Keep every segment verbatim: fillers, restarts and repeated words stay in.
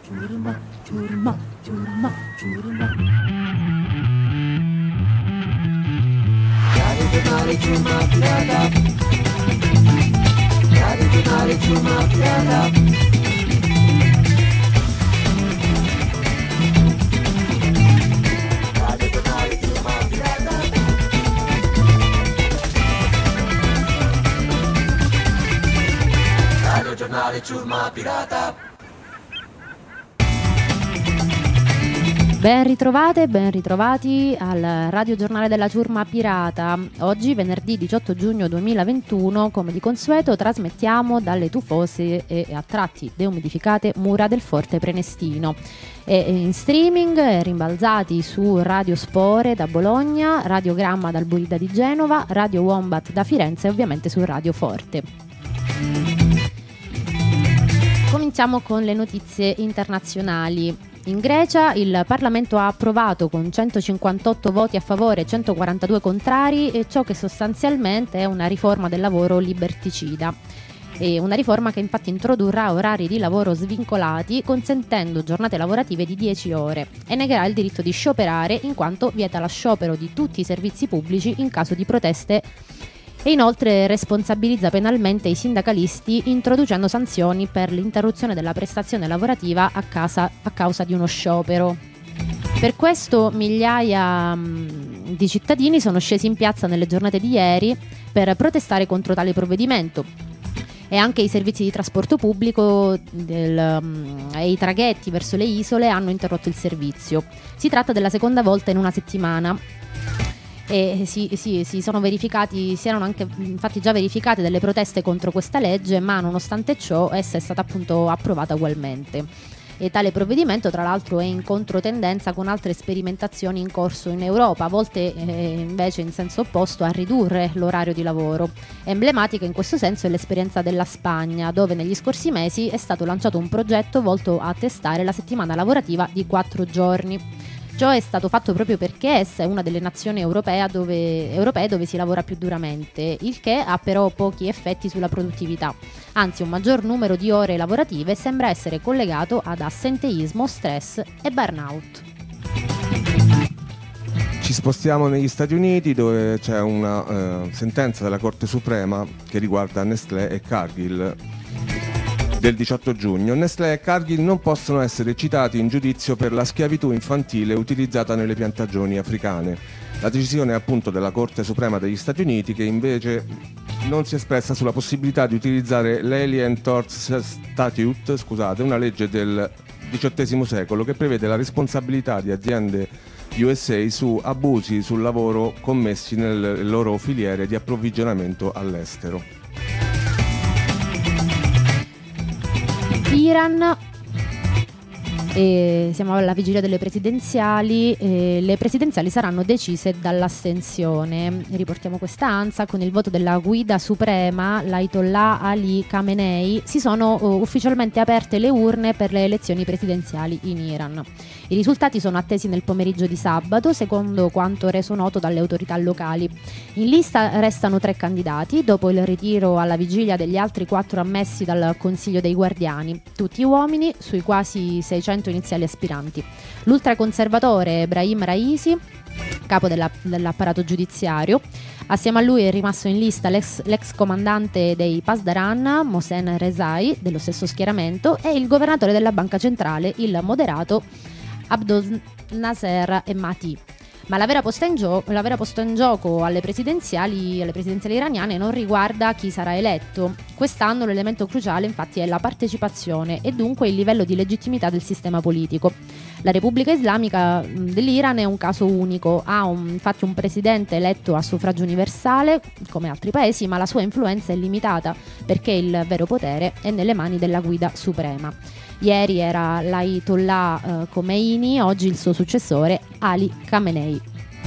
ciurma, ciurma, ciurma, ciurma. Radio Giornale Ciurma Pirata. Radio Giornale Ciurma Pirata. Radio Giornale Ciurma Pirata. Radio Giornale Ciurma Pirata. Ben ritrovate, ben ritrovati al Radio Giornale della Ciurma Pirata. Oggi, venerdì diciotto giugno duemilaventuno, come di consueto, trasmettiamo dalle tufose e a tratti deumidificate mura del Forte Prenestino. E in streaming, rimbalzati su Radio Spore da Bologna, Radiogramma dal Burida di Genova, Radio Wombat da Firenze e ovviamente su Radio Forte. Cominciamo con le notizie internazionali. In Grecia il Parlamento ha approvato con centocinquantotto voti a favore e centoquarantadue contrari e ciò che sostanzialmente è una riforma del lavoro liberticida. E una riforma che infatti introdurrà orari di lavoro svincolati, consentendo giornate lavorative di dieci ore, e negherà il diritto di scioperare in quanto vieta lo sciopero di tutti i servizi pubblici in caso di proteste. E inoltre responsabilizza penalmente i sindacalisti introducendo sanzioni per l'interruzione della prestazione lavorativa a, casa, a causa di uno sciopero. Per questo migliaia mh, di cittadini sono scesi in piazza nelle giornate di ieri per protestare contro tale provvedimento. E anche i servizi di trasporto pubblico del, um, e i traghetti verso le isole hanno interrotto il servizio. Si tratta della seconda volta in una settimana. E si, si, si sono verificati, si erano anche infatti già verificate delle proteste contro questa legge, ma nonostante ciò essa è stata appunto approvata ugualmente. E tale provvedimento tra l'altro è in controtendenza con altre sperimentazioni in corso in Europa, volte eh, invece in senso opposto a ridurre l'orario di lavoro. Emblematica in questo senso è l'esperienza della Spagna, dove negli scorsi mesi è stato lanciato un progetto volto a testare la settimana lavorativa di quattro giorni. Ciò è stato fatto proprio perché essa è una delle nazioni europee dove, europee dove si lavora più duramente, il che ha però pochi effetti sulla produttività. Anzi, un maggior numero di ore lavorative sembra essere collegato ad assenteismo, stress e burnout. Ci spostiamo negli Stati Uniti, dove c'è una uh, sentenza della Corte Suprema che riguarda Nestlé e Cargill del diciotto giugno. Nestlé e Cargill non possono essere citati in giudizio per la schiavitù infantile utilizzata nelle piantagioni africane. La decisione è appunto della Corte Suprema degli Stati Uniti, che invece non si è espressa sulla possibilità di utilizzare l'Alien Tort Statute, scusate, una legge del diciottesimo secolo che prevede la responsabilità di aziende U S A su abusi sul lavoro commessi nelle loro filiere di approvvigionamento all'estero. Iran, e siamo alla vigilia delle presidenziali, e le presidenziali saranno decise dall'astensione. Riportiamo questa ANSA: con il voto della guida suprema, l'Ayatollah Ali Khamenei, si sono uh, ufficialmente aperte le urne per le elezioni presidenziali in Iran. I risultati sono attesi nel pomeriggio di sabato, secondo quanto reso noto dalle autorità locali. In lista restano tre candidati, dopo il ritiro alla vigilia degli altri quattro ammessi dal Consiglio dei Guardiani, tutti uomini sui quasi seicento iniziali aspiranti. L'ultraconservatore Ebrahim Raisi, capo della, dell'apparato giudiziario. Assieme a lui è rimasto in lista l'ex, l'ex comandante dei Pasdaran, Mohsen Rezai, dello stesso schieramento, e il governatore della banca centrale, il moderato Abdul Nasser Hemati. Ma la vera posta in gioco, la vera posta in gioco alle presidenziali, alle presidenziali iraniane non riguarda chi sarà eletto. Quest'anno l'elemento cruciale infatti è la partecipazione e dunque il livello di legittimità del sistema politico. La Repubblica Islamica dell'Iran è un caso unico, ha un, infatti un presidente eletto a suffragio universale come altri paesi, ma la sua influenza è limitata perché il vero potere è nelle mani della guida suprema. Ieri era l'Ayatollah eh, Khomeini, oggi il suo successore Ali Khamenei.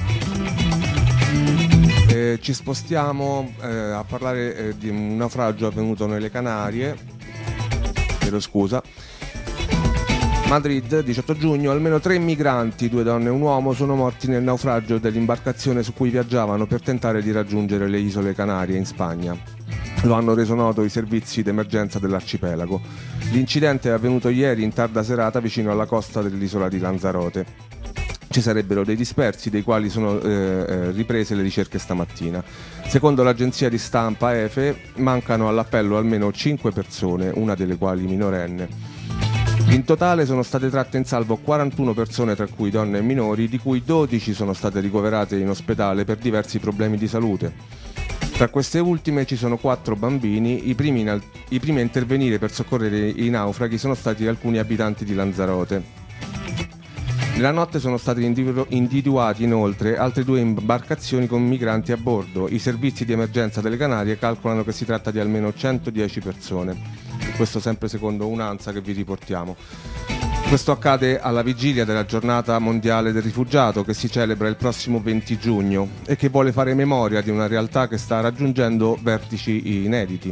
Eh, ci spostiamo eh, a parlare eh, di un naufragio avvenuto nelle Canarie. Chiedo scusa. Madrid, diciotto giugno, almeno tre migranti, due donne e un uomo, sono morti nel naufragio dell'imbarcazione su cui viaggiavano per tentare di raggiungere le isole Canarie in Spagna. Lo hanno reso noto i servizi d'emergenza dell'arcipelago. L'incidente è avvenuto ieri in tarda serata vicino alla costa dell'isola di Lanzarote. Ci sarebbero dei dispersi, dei quali sono eh, riprese le ricerche stamattina. Secondo l'agenzia di stampa E F E, mancano all'appello almeno cinque persone, una delle quali minorenne. In totale sono state tratte in salvo quarantuno persone, tra cui donne e minori, di cui dodici sono state ricoverate in ospedale per diversi problemi di salute. Tra queste ultime ci sono quattro bambini. I primi, in al- i primi a intervenire per soccorrere i naufraghi sono stati alcuni abitanti di Lanzarote. Nella notte sono stati individu- individuati inoltre altre due imbarcazioni con migranti a bordo. I servizi di emergenza delle Canarie calcolano che si tratta di almeno centodieci persone. Questo sempre secondo un'ANSA che vi riportiamo. Questo accade alla vigilia della giornata mondiale del rifugiato, che si celebra il prossimo venti giugno e che vuole fare memoria di una realtà che sta raggiungendo vertici inediti.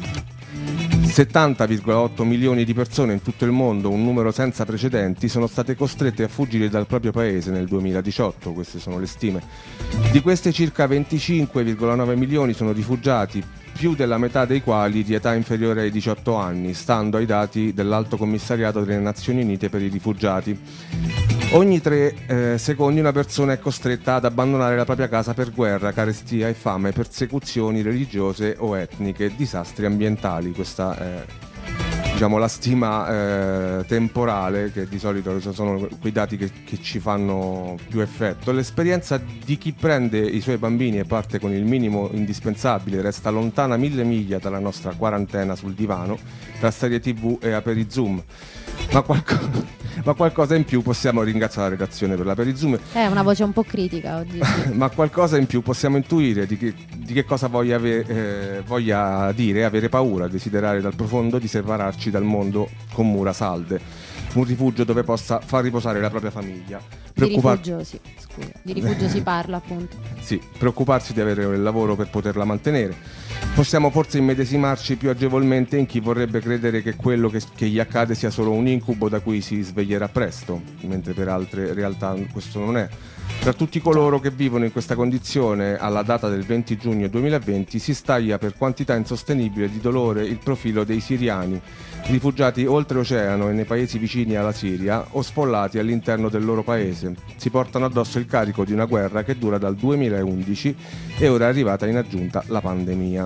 settanta virgola otto milioni di persone in tutto il mondo, un numero senza precedenti, sono state costrette a fuggire dal proprio paese nel duemiladiciotto, queste sono le stime. Di queste circa venticinque virgola nove milioni sono rifugiati, più della metà dei quali di età inferiore ai diciotto anni, stando ai dati dell'Alto Commissariato delle Nazioni Unite per i rifugiati. Ogni tre eh, secondi una persona è costretta ad abbandonare la propria casa per guerra, carestia e fame, persecuzioni religiose o etniche, disastri ambientali. Questa è, diciamo, la stima eh, temporale, che di solito sono quei dati che, che ci fanno più effetto. L'esperienza di chi prende i suoi bambini e parte con il minimo indispensabile resta lontana mille miglia dalla nostra quarantena sul divano, tra serie tv e aperizoom. Ma, qualco- ma qualcosa in più possiamo ringraziare la redazione per l'aperizoom. È una voce un po' critica oggi. Ma qualcosa in più possiamo intuire di che, di che cosa voglia, ave- eh, voglia dire avere paura, desiderare dal profondo di separarci dal mondo con mura salde, un rifugio dove possa far riposare la propria famiglia. Di rifugio, sì, scusa. Di rifugio si parla, appunto. Sì, preoccuparsi di avere il lavoro per poterla mantenere. Possiamo forse immedesimarci più agevolmente in chi vorrebbe credere che quello che, che gli accade sia solo un incubo da cui si sveglierà presto, mentre per altre realtà questo non è. Tra tutti coloro che vivono in questa condizione, alla data del venti giugno duemilaventi, si staglia per quantità insostenibile di dolore il profilo dei siriani, rifugiati oltreoceano e nei paesi vicini alla Siria o sfollati all'interno del loro paese. Si portano addosso il carico di una guerra che dura dal duemilaundici e ora è arrivata in aggiunta la pandemia.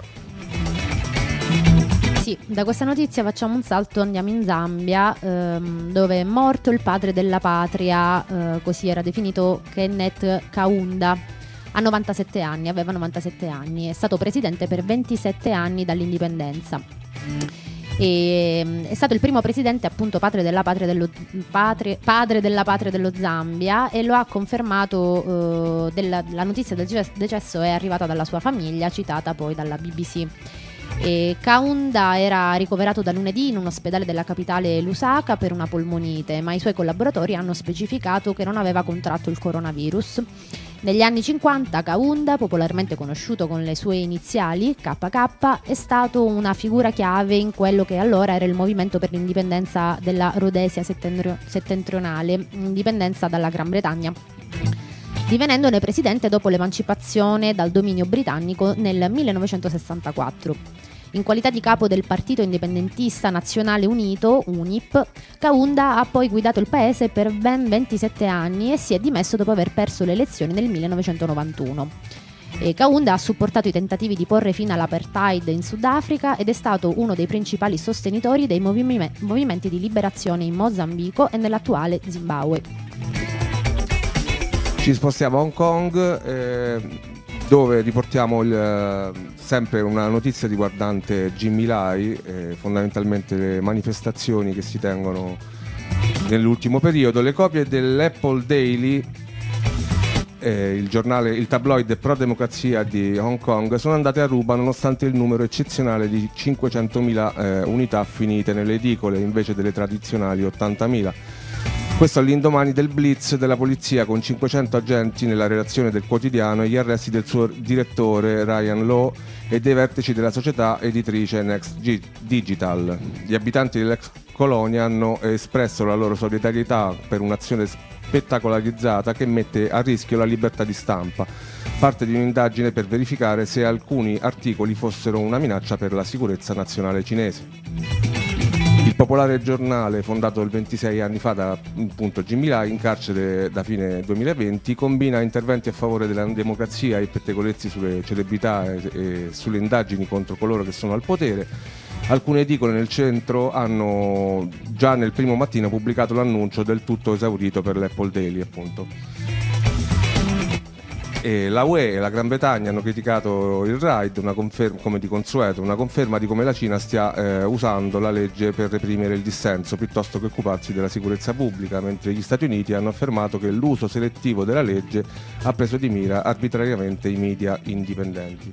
Sì, da questa notizia facciamo un salto, andiamo in Zambia, ehm, dove è morto il padre della patria, eh, così era definito Kenneth Kaunda. Ha novantasette anni, aveva novantasette anni, è stato presidente per ventisette anni dall'indipendenza. E, è stato il primo presidente, appunto, padre della patria dello, padre, padre della patria dello Zambia, e lo ha confermato. Eh, della, la notizia del decesso è arrivata dalla sua famiglia, citata poi dalla B B C. E Kaunda era ricoverato da lunedì in un ospedale della capitale Lusaka per una polmonite, ma i suoi collaboratori hanno specificato che non aveva contratto il coronavirus. Negli anni cinquanta Kaunda, popolarmente conosciuto con le sue iniziali K K, è stato una figura chiave in quello che allora era il movimento per l'indipendenza della Rhodesia settentrio- settentrionale, indipendenza dalla Gran Bretagna, divenendone presidente dopo l'emancipazione dal dominio britannico nel millenovecentosessantaquattro. In qualità di capo del Partito Indipendentista Nazionale Unito, U N I P, Kaunda ha poi guidato il paese per ben ventisette anni e si è dimesso dopo aver perso le elezioni nel millenovecentonovantuno. E Kaunda ha supportato i tentativi di porre fine all'apartheid in Sudafrica ed è stato uno dei principali sostenitori dei movime- movimenti di liberazione in Mozambico e nell'attuale Zimbabwe. Ci spostiamo a Hong Kong, eh, dove riportiamo il, sempre una notizia riguardante Jimmy Lai, eh, fondamentalmente le manifestazioni che si tengono nell'ultimo periodo. Le copie dell'Apple Daily, eh, il giornale, il tabloid pro-democrazia di Hong Kong, sono andate a ruba nonostante il numero eccezionale di cinquecentomila eh, unità finite nelle edicole invece delle tradizionali ottantamila. Questo all'indomani del blitz della polizia con cinquecento agenti nella redazione del quotidiano e gli arresti del suo direttore Ryan Law e dei vertici della società editrice Next Digital. Gli abitanti dell'ex colonia hanno espresso la loro solidarietà per un'azione spettacolarizzata che mette a rischio la libertà di stampa. parte di un'indagine per verificare se alcuni articoli fossero una minaccia per la sicurezza nazionale cinese. Il Popolare Giornale, fondato ventisei anni fa da appunto Jimmy Lai, in carcere da fine duemilaventi, combina interventi a favore della democrazia e pettegolezzi sulle celebrità e, e sulle indagini contro coloro che sono al potere. Alcune edicole nel centro hanno già nel primo mattino pubblicato l'annuncio del tutto esaurito per l'Apple Daily, appunto. E la U E e la Gran Bretagna hanno criticato il raid, una conferma, come di consueto, una conferma di come la Cina stia eh, usando la legge per reprimere il dissenso piuttosto che occuparsi della sicurezza pubblica, mentre gli Stati Uniti hanno affermato che l'uso selettivo della legge ha preso di mira arbitrariamente i media indipendenti.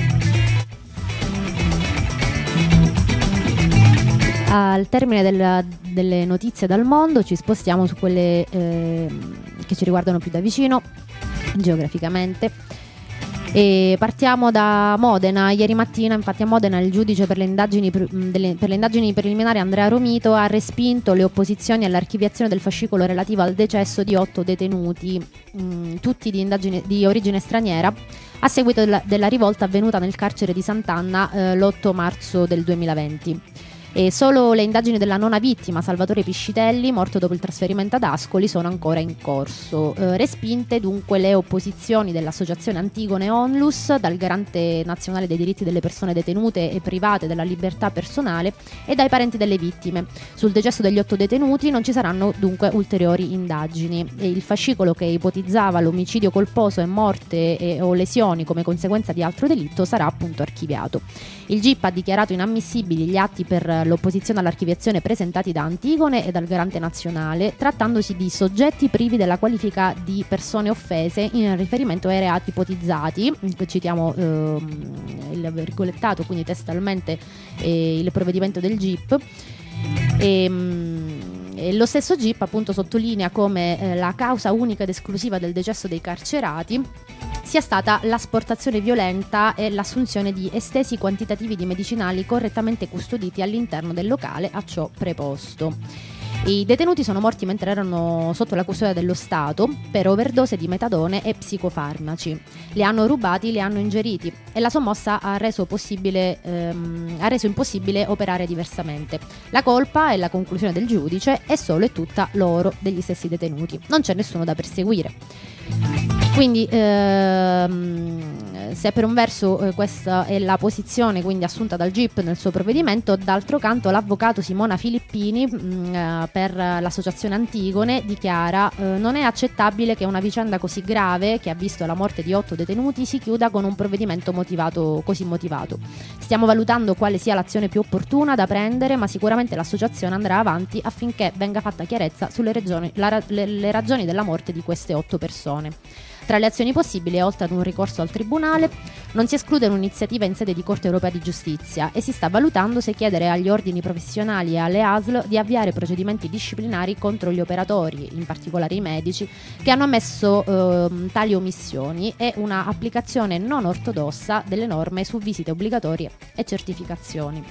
Al termine del, delle notizie dal mondo ci spostiamo su quelle eh, che ci riguardano più da vicino geograficamente e partiamo da Modena. Ieri mattina infatti a Modena il giudice per le indagini, delle, per le indagini preliminari Andrea Romito ha respinto le opposizioni all'archiviazione del fascicolo relativo al decesso di otto detenuti, mh, tutti di, indagine, di origine straniera, a seguito della, della rivolta avvenuta nel carcere di Sant'Anna eh, l'otto marzo del duemilaventi. E solo le indagini della nona vittima, Salvatore Piscitelli, morto dopo il trasferimento ad Ascoli, sono ancora in corso. Eh, respinte dunque le opposizioni dell'associazione Antigone Onlus, dal Garante Nazionale dei Diritti delle Persone Detenute e Private della Libertà Personale e dai parenti delle vittime. Sul decesso degli otto detenuti non ci saranno dunque ulteriori indagini e il fascicolo che ipotizzava l'omicidio colposo e morte e, o lesioni come conseguenza di altro delitto sarà appunto archiviato. Il G I P ha dichiarato inammissibili gli atti per l'opposizione all'archiviazione presentati da Antigone e dal Garante Nazionale, trattandosi di soggetti privi della qualifica di persone offese in riferimento ai reati ipotizzati. Citiamo ehm, il virgolettato, quindi testualmente eh, il provvedimento del G I P. E, E lo stesso G I P appunto sottolinea come eh, la causa unica ed esclusiva del decesso dei carcerati sia stata l'asportazione violenta e l'assunzione di estesi quantitativi di medicinali correttamente custoditi all'interno del locale a ciò preposto. I detenuti sono morti mentre erano sotto la custodia dello Stato per overdose di metadone e psicofarmaci. Li hanno rubati, li hanno ingeriti e la sommossa ha reso, possibile, ehm, ha reso impossibile operare diversamente. La colpa, è la conclusione del giudice, è solo e tutta loro, degli stessi detenuti. Non c'è nessuno da perseguire. Quindi ehm, se per un verso eh, questa è la posizione quindi assunta dal G I P nel suo provvedimento, d'altro canto l'avvocato Simona Filippini mh, eh, per l'associazione Antigone dichiara eh, non è accettabile che una vicenda così grave che ha visto la morte di otto detenuti si chiuda con un provvedimento motivato così motivato. Stiamo valutando quale sia l'azione più opportuna da prendere, ma sicuramente l'associazione andrà avanti affinché venga fatta chiarezza sulle regioni, la, le, le ragioni della morte di queste otto persone. Tra le azioni possibili, oltre ad un ricorso al Tribunale, non si esclude un'iniziativa in sede di Corte Europea di Giustizia e si sta valutando se chiedere agli ordini professionali e alle A S L di avviare procedimenti disciplinari contro gli operatori, in particolare i medici, che hanno ammesso eh, tali omissioni e una applicazione non ortodossa delle norme su visite obbligatorie e certificazioni.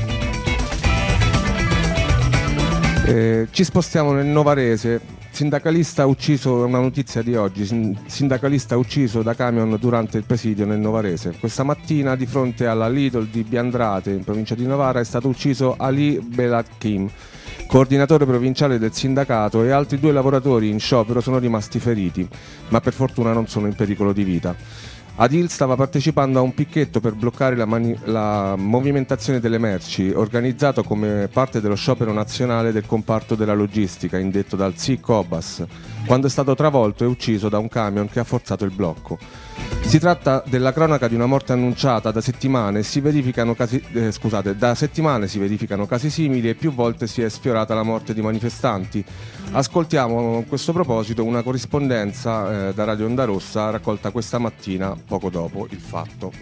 Eh, ci spostiamo nel Novarese. Sindacalista ucciso, una notizia di oggi, sindacalista ucciso da camion durante il presidio nel Novarese. Questa mattina di fronte alla Lidl di Biandrate in provincia di Novara è stato ucciso Ali Belatkim, coordinatore provinciale del sindacato, e altri due lavoratori in sciopero sono rimasti feriti, ma per fortuna non sono in pericolo di vita. Adil stava partecipando a un picchetto per bloccare la, mani- la movimentazione delle merci, organizzato come parte dello sciopero nazionale del comparto della logistica, indetto dal S I Cobas, quando è stato travolto e ucciso da un camion che ha forzato il blocco. Si tratta della cronaca di una morte annunciata da settimane, si verificano casi, eh, scusate, da settimane si verificano casi simili e più volte si è sfiorata la morte di manifestanti. Ascoltiamo a questo proposito una corrispondenza eh, da Radio Onda Rossa raccolta questa mattina poco dopo il fatto.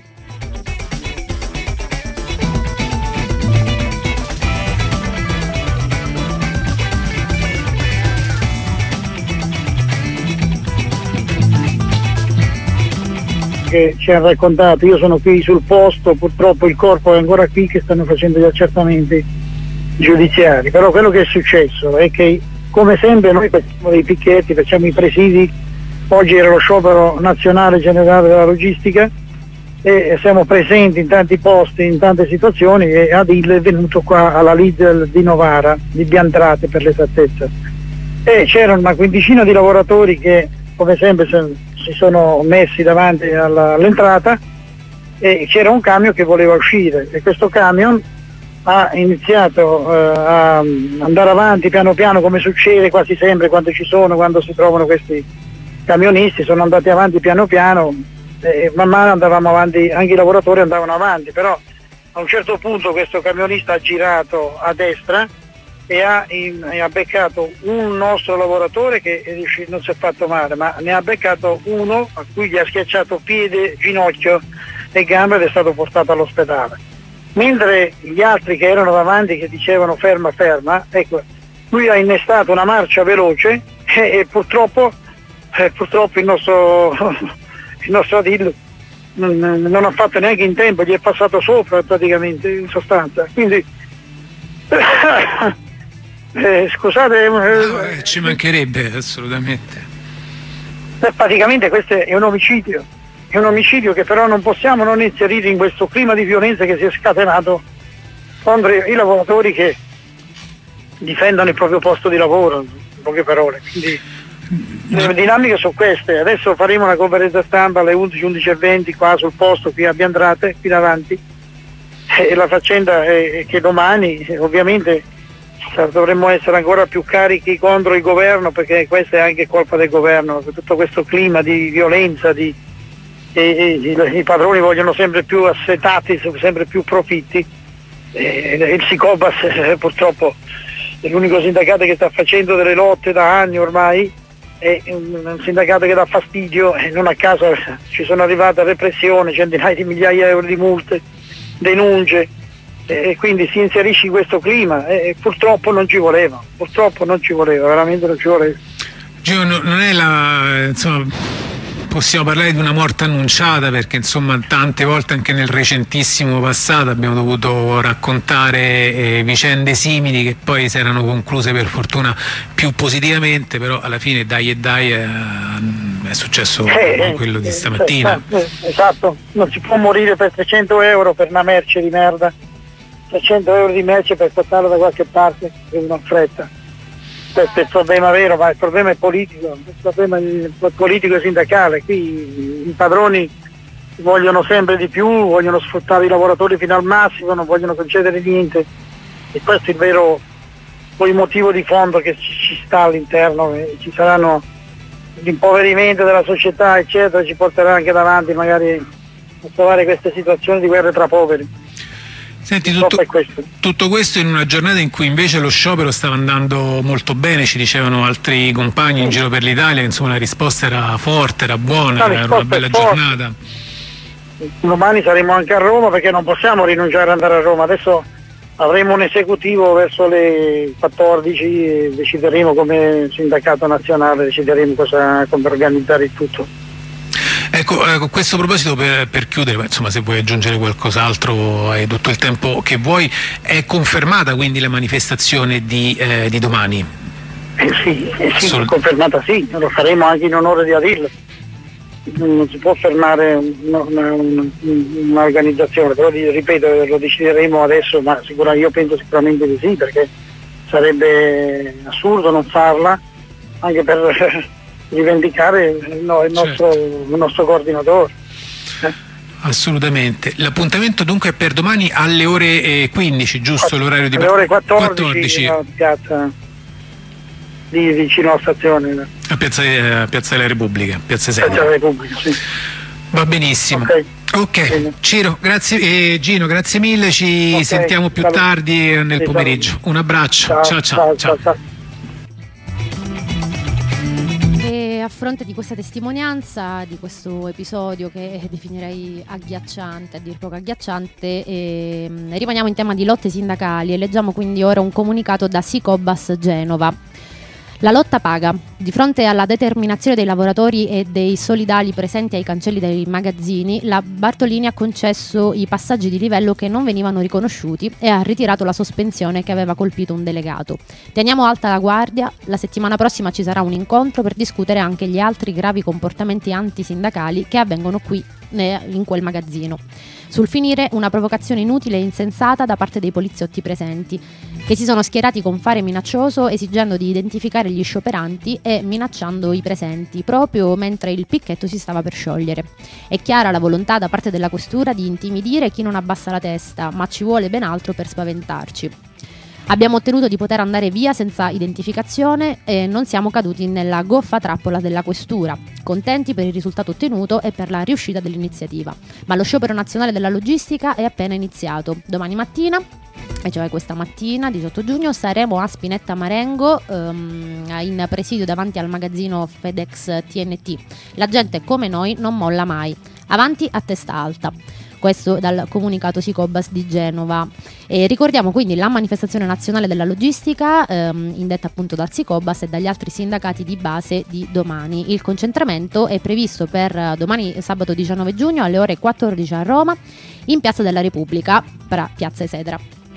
Che ci ha raccontato, io sono qui sul posto, purtroppo il corpo è ancora qui che stanno facendo gli accertamenti giudiziari, però quello che è successo è che come sempre noi facciamo dei picchetti, facciamo i presidi oggi era lo sciopero nazionale generale della logistica e siamo presenti in tanti posti, in tante situazioni, e Adil è venuto qua alla Lidl di Novara, di Biantrate per l'esattezza, e c'erano una quindicina di lavoratori che come sempre si sono messi davanti alla, all'entrata, e c'era un camion che voleva uscire e questo camion ha iniziato eh, a andare avanti piano piano, come succede quasi sempre quando ci sono, quando si trovano questi camionisti, sono andati avanti piano piano e man mano andavamo avanti, anche i lavoratori andavano avanti, però a un certo punto questo camionista ha girato a destra e ha, in, e ha beccato un nostro lavoratore che è riuscito, non si è fatto male, ma ne ha beccato uno a cui gli ha schiacciato piede, ginocchio e gambe ed è stato portato all'ospedale. Mentre gli altri che erano davanti, che dicevano ferma ferma, ecco, lui ha innestato una marcia veloce e, e purtroppo, eh, purtroppo il nostro, il nostro Adil non, non ha fatto neanche in tempo, gli è passato sopra praticamente, in sostanza. Quindi eh, scusate, eh, eh, ci mancherebbe assolutamente. Eh, praticamente questo è un omicidio. È un omicidio che però non possiamo non inserire in questo clima di violenza che si è scatenato contro i lavoratori che difendono il proprio posto di lavoro, in poche parole. Quindi le dinamiche sono queste. Adesso faremo una conferenza stampa alle undici, undici e venti qua sul posto, qui a Biantrate, qui davanti, e la faccenda è che domani ovviamente dovremmo essere ancora più carichi contro il governo, perché questa è anche colpa del governo, tutto questo clima di violenza, di E, e, i padroni vogliono sempre più assetati, sempre più profitti, e il Sicobas eh, purtroppo è l'unico sindacato che sta facendo delle lotte da anni ormai, è un, un sindacato che dà fastidio e non a caso ci sono arrivate repressioni, centinaia di migliaia di euro di multe, denunce, e quindi si inserisce in questo clima e purtroppo non ci voleva, purtroppo non ci voleva, veramente non ci voleva. Gio, non è la, insomma, possiamo parlare di una morte annunciata, perché insomma tante volte anche nel recentissimo passato abbiamo dovuto raccontare eh, vicende simili che poi si erano concluse per fortuna più positivamente, però alla fine dai e dai è, è successo eh, quello di stamattina. Eh, esatto, non si può morire per trecento euro per una merce di merda, trecento euro di merce per portarla da qualche parte in una fretta. Questo è il problema vero, ma il problema è politico, il problema è politico e sindacale. Qui i padroni vogliono sempre di più, vogliono sfruttare i lavoratori fino al massimo, non vogliono concedere niente, e questo è il vero poi motivo di fondo che ci, ci sta all'interno, e ci saranno l'impoverimento della società eccetera, ci porterà anche davanti magari a trovare queste situazioni di guerre tra poveri. Senti, tutto, tutto questo in una giornata in cui invece lo sciopero stava andando molto bene, ci dicevano altri compagni in giro per l'Italia, insomma la risposta era forte, era buona, era una bella giornata. Domani saremo anche a Roma, perché non possiamo rinunciare ad andare a Roma. Adesso avremo un esecutivo verso le quattordici e decideremo come sindacato nazionale, decideremo cosa, come organizzare il tutto. Ecco, a questo proposito, per, per chiudere, insomma, se vuoi aggiungere qualcos'altro hai tutto il tempo che vuoi. È confermata quindi la manifestazione di, eh, di domani? Eh sì, eh sì Sol- è confermata, sì, lo faremo anche in onore di Adil. Non si può fermare un'organizzazione, però ripeto, lo decideremo adesso, ma sicuramente io penso sicuramente di sì, perché sarebbe assurdo non farla, anche per rivendicare il, no, il, nostro, certo. il nostro coordinatore. Eh? Assolutamente. L'appuntamento dunque è per domani alle ore quindici, giusto? Alle l'orario di alle ore quattordici, a piazza di vicino alla stazione. A piazza, a piazza della Repubblica, piazza Sedia. Piazza della Repubblica, sì. Va benissimo. Ok, okay. Ciro, grazie, eh, Gino, grazie mille, ci okay. sentiamo più Salve. tardi nel pomeriggio. Un abbraccio. Ciao ciao. ciao. ciao. ciao. ciao. E a fronte di questa testimonianza, di questo episodio che definirei agghiacciante, a dir poco agghiacciante, e rimaniamo in tema di lotte sindacali e leggiamo quindi ora un comunicato da Sicobas Genova. La lotta paga. Di fronte alla determinazione dei lavoratori e dei solidali presenti ai cancelli dei magazzini, la Bartolini ha concesso i passaggi di livello che non venivano riconosciuti e ha ritirato la sospensione che aveva colpito un delegato. Teniamo alta la guardia, la settimana prossima ci sarà un incontro per discutere anche gli altri gravi comportamenti antisindacali che avvengono qui in quel magazzino. Sul finire una provocazione inutile e insensata da parte dei poliziotti presenti, che si sono schierati con fare minaccioso esigendo di identificare gli scioperanti e minacciando i presenti proprio mentre il picchetto si stava per sciogliere. È chiara la volontà da parte della questura di intimidire chi non abbassa la testa, ma ci vuole ben altro per spaventarci. Abbiamo ottenuto di poter andare via senza identificazione e non siamo caduti nella goffa trappola della questura, contenti per il risultato ottenuto e per la riuscita dell'iniziativa. Ma lo sciopero nazionale della logistica è appena iniziato. Domani mattina, e cioè questa mattina, diciotto giugno, saremo a Spinetta Marengo um, in presidio davanti al magazzino FedEx T N T. La gente come noi non molla mai. Avanti a testa alta. Questo dal comunicato Sicobas di Genova. E ricordiamo quindi la manifestazione nazionale della logistica ehm, indetta appunto dal Sicobas e dagli altri sindacati di base di domani. Il concentramento è previsto per domani sabato diciannove giugno alle ore quattordici a Roma in Piazza della Repubblica, pra Piazza Esedra.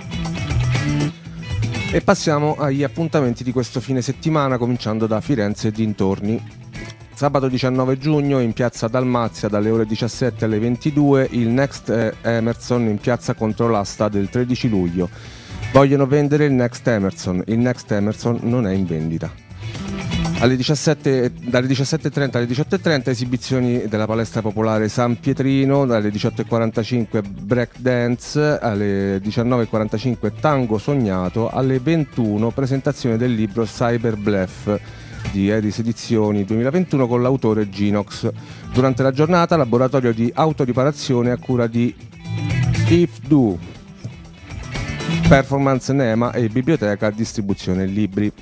E passiamo agli appuntamenti di questo fine settimana, cominciando da Firenze e dintorni. Sabato diciannove giugno in piazza Dalmazia dalle ore diciassette alle ventidue il Next Emerson in piazza contro l'asta del tredici luglio. Vogliono vendere il Next Emerson, il Next Emerson non è in vendita. Alle diciassette, dalle diciassette e trenta alle diciotto e trenta esibizioni della palestra popolare San Pietrino, dalle diciotto e quarantacinque break dance, alle diciannove e quarantacinque tango sognato, alle ventuno presentazione del libro Cyber Bluff di Edis Edizioni duemilaventuno con l'autore Ginox. Durante la giornata laboratorio di autoriparazione a cura di If Do, Performance Nema e biblioteca distribuzione libri.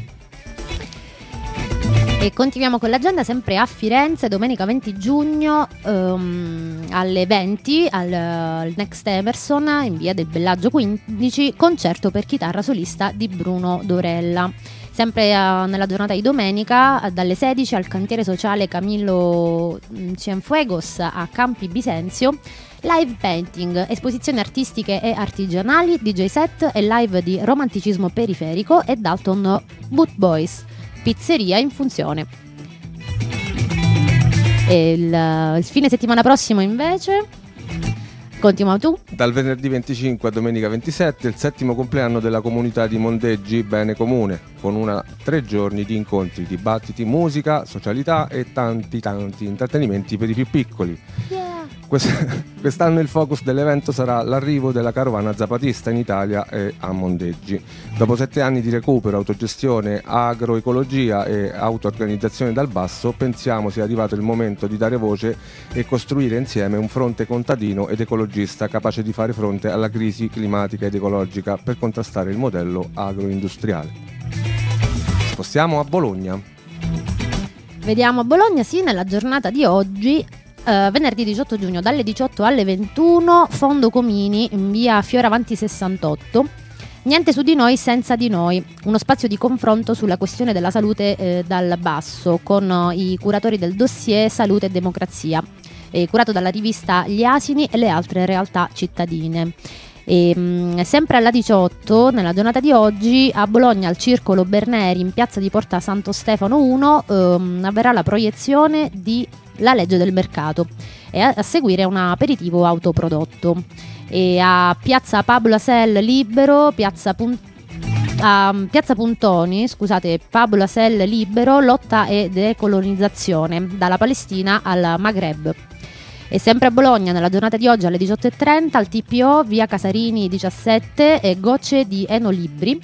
E continuiamo con l'agenda sempre a Firenze, domenica venti giugno um, alle venti al, al Next Emerson in via del Bellaggio quindici, concerto per chitarra solista di Bruno Dorella. Sempre uh, nella giornata di domenica dalle sedici al cantiere sociale Camillo Cienfuegos a Campi Bisenzio, live painting, esposizioni artistiche e artigianali, D J set e live di romanticismo periferico e Dalton Boot Boys. Pizzeria in funzione. E il, il fine settimana prossimo invece continua tu. Dal venerdì venticinque a domenica ventisette il settimo compleanno della comunità di Mondeggi Bene Comune, con una tre giorni di incontri, dibattiti, musica, socialità e tanti tanti intrattenimenti per i più piccoli. Yeah. Quest'anno il focus dell'evento sarà l'arrivo della carovana zapatista in Italia e a Mondeggi. Dopo sette anni di recupero, autogestione, agroecologia e auto-organizzazione dal basso, pensiamo sia arrivato il momento di dare voce e costruire insieme un fronte contadino ed ecologista capace di fare fronte alla crisi climatica ed ecologica per contrastare il modello agroindustriale. Spostiamo a Bologna. Vediamo a Bologna, sì, nella giornata di oggi. Uh, venerdì diciotto giugno dalle diciotto alle ventuno, Fondo Comini in via Fioravanti sessantotto. Niente su di noi senza di noi, uno spazio di confronto sulla questione della salute eh, dal basso con uh, i curatori del dossier Salute e Democrazia, eh, curato dalla rivista Gli Asini e le altre realtà cittadine. E, mh, sempre alla diciotto, nella giornata di oggi, a Bologna al Circolo Berneri in piazza di Porta Santo Stefano uno ehm, avverrà la proiezione di La legge del mercato e a, a seguire un aperitivo autoprodotto. E a piazza Pablo Asel Libero, piazza, Pun- a piazza Puntoni, scusate, Pablo Asel Libero, lotta e decolonizzazione dalla Palestina al Maghreb. E sempre a Bologna, nella giornata di oggi alle diciotto e trenta, al T P O, via Casarini diciassette, e Gocce di Eno Libri.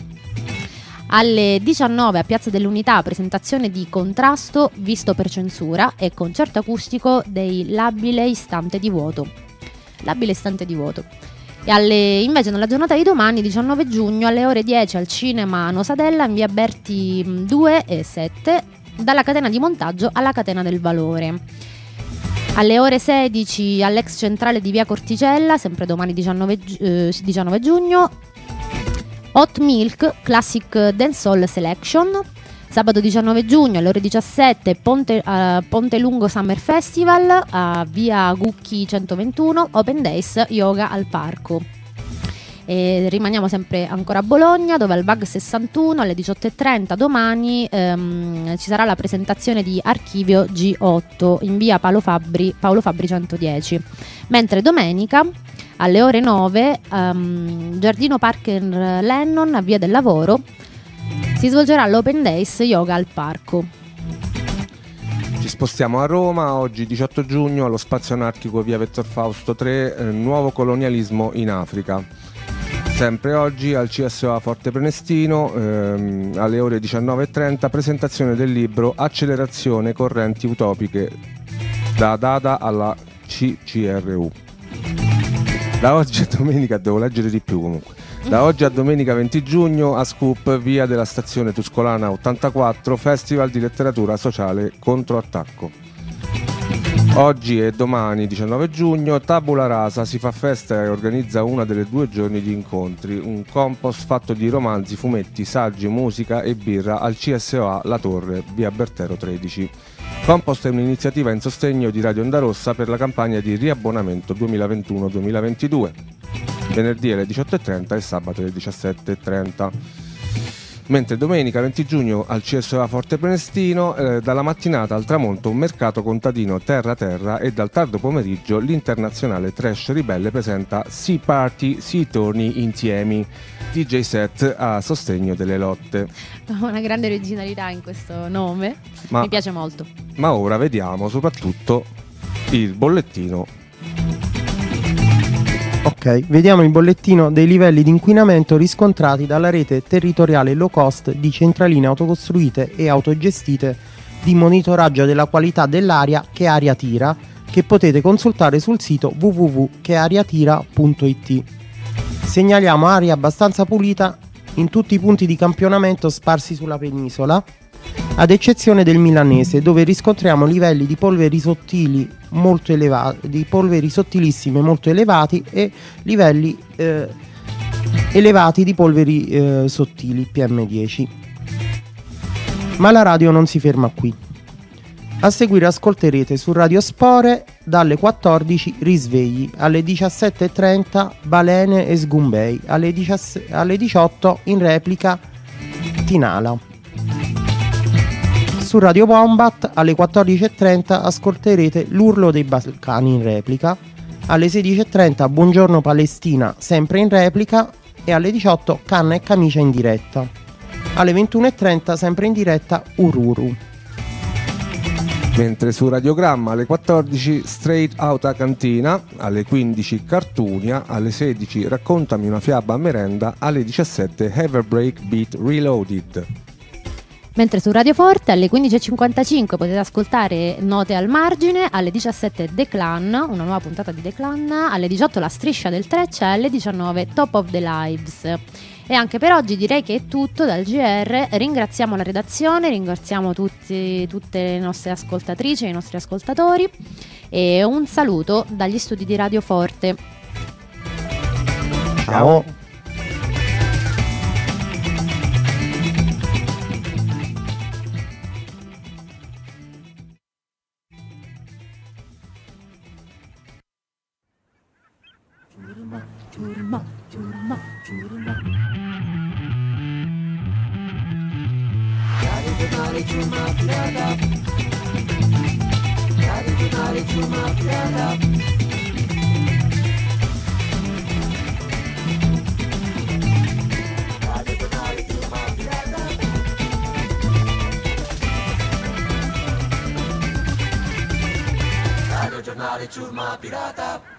Alle diciannove a Piazza dell'Unità, presentazione di Contrasto visto per censura e concerto acustico dei Labile Istante di Vuoto. Labile Istante di Vuoto. E alle, invece nella giornata di domani, diciannove giugno, alle ore dieci al Cinema Nosadella in via Berti due e sette, dalla catena di montaggio alla catena del valore. Alle ore sedici all'ex centrale di via Corticella, sempre domani diciannove, eh, diciannove giugno, Hot Milk Classic Dancehall Selection, Sabato diciannove giugno alle ore diciassette Ponte, uh, Ponte Lungo Summer Festival a via Gucchi centoventuno, Open Days Yoga al Parco. E rimaniamo sempre ancora a Bologna, dove al V A G sessantuno alle diciotto e trenta domani ehm, ci sarà la presentazione di Archivio G otto in via Paolo Fabbri, Paolo Fabbri centodieci, mentre domenica alle ore nove um, Giardino Parker Lennon a via del Lavoro si svolgerà l'Open Days Yoga al Parco. Ci spostiamo a Roma, oggi diciotto giugno allo Spazio Anarchico via Vettor Fausto tre, eh, nuovo colonialismo in Africa. Sempre oggi al C S O A Forte Prenestino ehm, alle ore diciannove e trenta presentazione del libro Accelerazione correnti utopiche da Dada alla C C R U. Da oggi a domenica, devo leggere di più comunque, da oggi a domenica venti giugno a Scoop, via della stazione Tuscolana ottantaquattro, Festival di letteratura sociale Controattacco. Oggi e domani diciannove giugno Tabula Rasa si fa festa e organizza una delle due giorni di incontri, un compost fatto di romanzi, fumetti, saggi, musica e birra al C S O A La Torre, via Bertero tredici. Compost è un'iniziativa in sostegno di Radio Onda Rossa per la campagna di riabbonamento duemilaventuno duemilaventidue, venerdì alle diciotto e trenta e sabato alle diciassette e trenta. Mentre domenica venti giugno al C S O A Forte Prenestino eh, dalla mattinata al tramonto un mercato contadino terra terra e dal tardo pomeriggio l'internazionale Trash Ribelle presenta Sea Party, si torni insieme, D J set a sostegno delle lotte. Una grande originalità in questo nome, ma, mi piace molto. Ma ora vediamo soprattutto il bollettino. Ok, vediamo il bollettino dei livelli di inquinamento riscontrati dalla rete territoriale low cost di centraline autocostruite e autogestite di monitoraggio della qualità dell'aria Che Aria Tira, che potete consultare sul sito w w w punto che aria tira punto i t. Segnaliamo aria abbastanza pulita in tutti i punti di campionamento sparsi sulla penisola, ad eccezione del milanese, dove riscontriamo livelli di polveri sottili molto elevati, di polveri sottilissime molto elevati e livelli eh, elevati di polveri eh, sottili P M dieci. Ma la radio non si ferma qui. A seguire ascolterete su Radio Spore dalle quattordici Risvegli, alle diciassette e trenta Balene e Sgumbei, alle, diciassette, alle diciotto in replica Tinala. Su Radio Wombat alle quattordici e trenta ascolterete L'Urlo dei Balcani in replica, alle sedici e trenta Buongiorno Palestina sempre in replica e alle diciotto Canna e Camicia in diretta. Alle ventuno e trenta sempre in diretta Ururu. Mentre su Radiogramma alle quattordici Straight Outta Cantina, alle quindici Cartunia, alle sedici Raccontami una fiaba a merenda, alle diciassette Everbreak Beat Reloaded. Mentre su Radio Forte alle quindici e cinquantacinque potete ascoltare Note al margine, alle diciassette The Clan, una nuova puntata di The Clan, alle diciotto La Striscia del Trecce, alle diciannove Top of the Lives. E anche per oggi direi che è tutto dal G R. Ringraziamo la redazione, ringraziamo tutti, tutte le nostre ascoltatrici e i nostri ascoltatori e un saluto dagli studi di Radio Forte. Ciao. Ciurma, ciurma, ciurma. Radio Giornale Ciurma Pirata. Radio Giornale Ciurma Pirata. Radio Giornale Ciurma Pirata. Radio Giornale Ciurma Pirata.